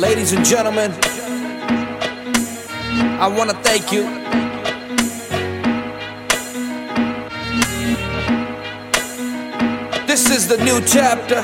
Ladies and gentlemen, I want to thank you. This is the new chapter,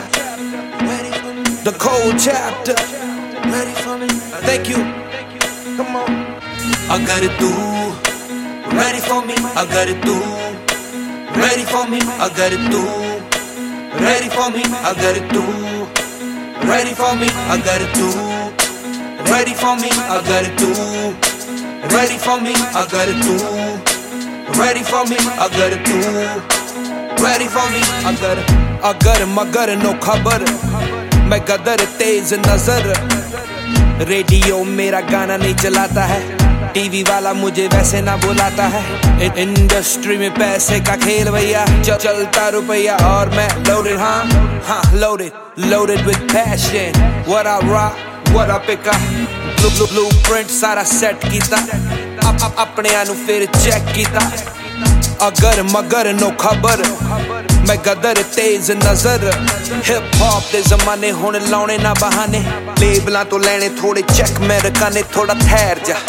the cold chapter. Ready for me? Thank you. Come on. अगर तू ready for me, अगर तू ready for me, अगर तू ready for me, अगर तू ready for me, अगर तू ready for me, अगर तू ready for me, अगर तू ready for me, अगर तू ready for me, अगर मगर नो खबर, मैं गदर तेज नजर। रेडियो मेरा गाना नहीं चलाता है, टीवी वाला मुझे वैसे ना बुलाता है। इंडस्ट्री में पैसे का खेल भैया, चलता रुपया और मैं loaded, हाँ loaded with passion. What I rock, what I pick up, blueprint सारा सेट कीता, अपने आनु फिर चेक कीता। अगर मगर नो खबर, मैं गदर तेज नजर। हिप हॉप दे जमाने हुण लाउने ना बहाने, लेबलां तो लेने थोड़े चेक मैं रखाने। थोड़ा ठहर जा,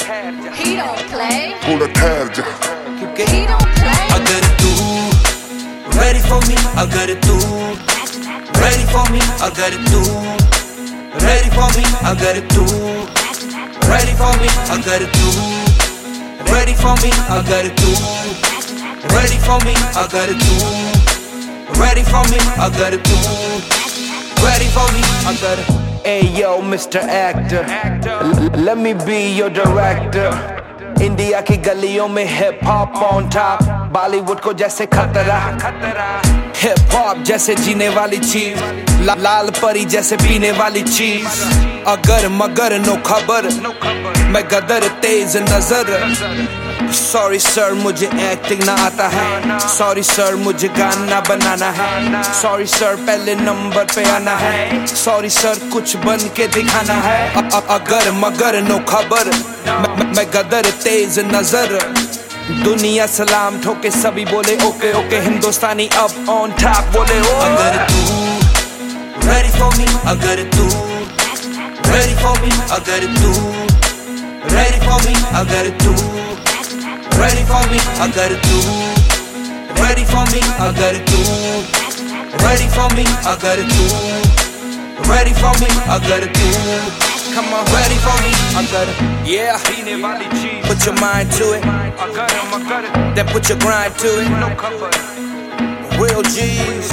थोड़ा ठहर जा, क्योंकि अगर तू ready for me, अगर तू ready for me, अगर तू ready for me, अगर तू ready for me, अगर तू ready for me, अगर तू ready for me, अगर तू ready for me, अगर तू ready for me, अगर। Hey yo Mr. Actor, let me be your director. India की गलियों में hip hop on top, Bollywood को जैसे खतरा। हिप हॉप जैसे जीने वाली चीज, लाल परी जैसे पीने वाली चीज। अगर मगर नो खबर, मैं गदर तेज नजर। सॉरी सर मुझे एक्टिंग ना आता है, सॉरी सर मुझे गाना बनाना है, सॉरी सर पहले नंबर पे आना है, सॉरी सर कुछ बन के दिखाना है। अगर मगर नो खबर, मैं गदर तेज नजर। दुनिया सलाम ठोके सभी बोले ओके ओके, हिंदुस्तानी अब ऑन टॉप बोले ओ। अगर तू ready for me, अगर तू ready for me, अगर तू ready for me, अगर तू ready for me, अगर तू ready for me, अगर तू ready for me, अगर तू ready for me, अगर तू come on ready for me, अगर yeah put your mind to it, then put your grind to it. Real G's,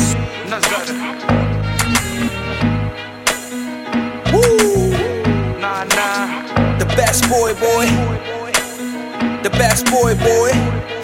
woo, the best boy, the best boy.